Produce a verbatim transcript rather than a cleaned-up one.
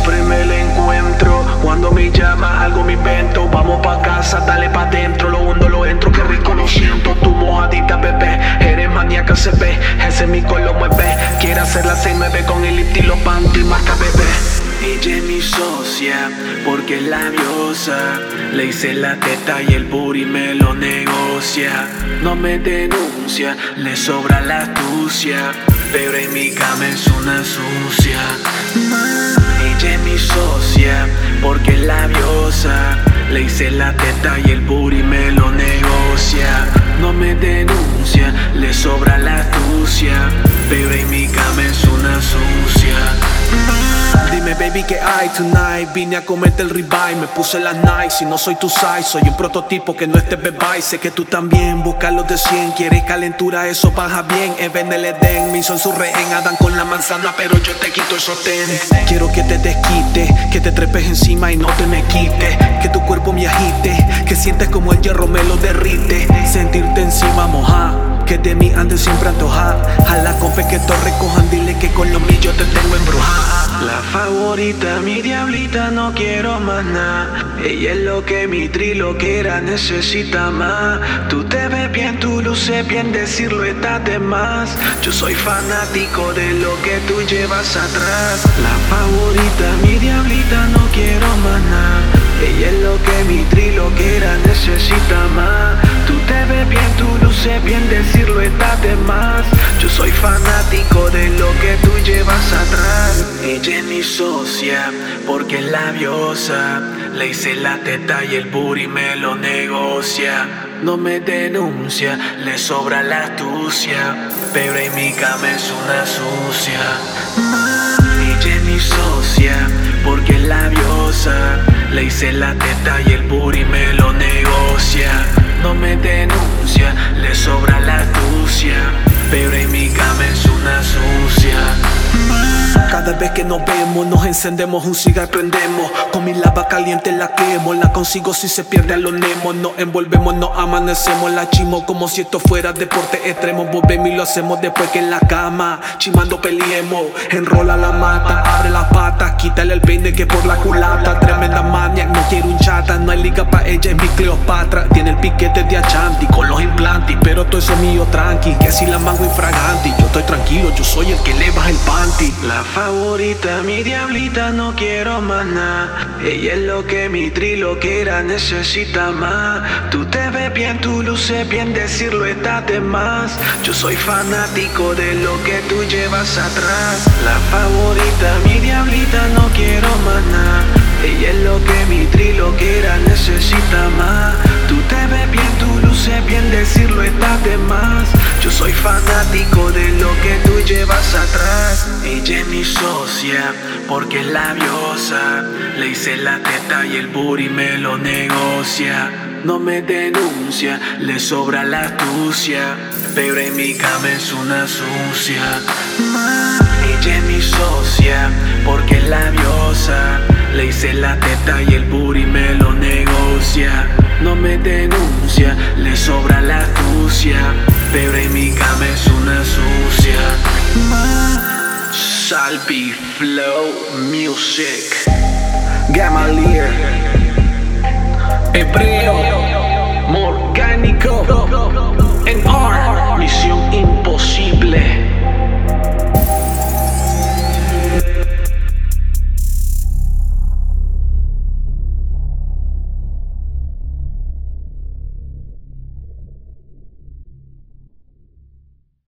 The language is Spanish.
siempre me la encuentro. Cuando me llama algo me invento. Vamos pa' casa, dale pa' dentro. Lo hundo, lo entro, qué rico lo siento. Tu mojadita, bebé, eres maníaca, se ve. Ese mico lo mueve. Quiere hacer la seis nueve con el lift y los panty, marca bebé. Ella es mi socia, porque es labiosa. Le hice la teta y el booty me lo negocia. No me denuncia, le sobra la astucia, pero en mi cama es una sucia. Ella es mi socia, porque es labiosa. Le hice la teta y el booty me lo negocia. No me denuncia, le sobra la astucia, pero en mi cama es una sucia. Dime baby que hay tonight. Vine a comerte el ribeye, me puse las Nike. Si no soy tu size, soy un prototipo que no es de bebé. Sé que tú también buscas los de cien. Quieres calentura, eso baja bien. Even el Edén, mi son su rehén. Adan con la manzana, pero yo te quito el sostén. Quiero que te desquites, que te trepes encima y no te me quites. Que tu cuerpo me agite, que sientes como el hierro me lo derrite. Sentirte encima moja, que de mí andes siempre antoja. A la compa que todos recojan, dile que con los míos yo te tengo embrujada. La favorita, mi diablita, no quiero más nada. Ella es lo que mi trilo quiera, necesita más. Tú te ves bien, tú luces bien, decirlo está de más. Yo soy fanático de lo que tú llevas atrás. La favorita, mi diablita, no quiero más nada. Ella es lo que mi trilo quiera, necesita más. Tú te ves bien, tú luces bien, decirlo está de más. Yo soy fanático de lo que tú llevas atrás. Ella es mi socia, porque es labiosa. Le hice la teta y el booty me lo negocia. No me denuncia, le sobra la astucia, pero en mi cama es una sucia. Ella es mi socia, porque es labiosa. Le hice la teta y el booty me lo negocia. No me denuncia, le sobra la astucia, pero en mi cama es una sucia. Cada vez que nos vemos, nos encendemos, un cigarro prendemos. Con mi lava caliente la quemo, la consigo si se pierde a los nemos. Nos envolvemos, nos amanecemos, la chimo como si esto fuera deporte extremo. Volvemos y lo hacemos después que en la cama, chimando peleemos. Enrola la mata, abre las patas, quítale el peine que por la culata. Tremenda mania, no quiero un chata, no hay liga pa' ella, es mi Cleopatra. Tiene el piquete de Achanti con los implantes, pero todo eso es mío tranqui, que si la mango infraganti. Yo estoy tranquilo, yo soy el que le baja el panty. La favorita, mi diablita, no quiero más nada. Ella es lo que mi trilo quiera, necesita más. Tú te ves bien, tú luces bien, decirlo está de más. Yo soy fanático de lo que tú llevas atrás. La favorita, mi diablita, no quiero más nada. Ella es lo que mi trilo quiera, necesita más. Tú te ves bien, tú luces bien, decirlo está de más. Yo soy fanático de lo que tú llevas atrás. Ella es mi socia, porque es labiosa. Le hice la teta y el booty me lo negocia. No me denuncia, le sobra la astucia, pero en mi cama es una sucia. Ella es mi socia, porque es labiosa. Le hice la teta y el booty me lo negocia. No me denuncia, le sobra la astucia, pero en mi cama es una sucia. Salpi Flow Music, Gamalier, Hebreo.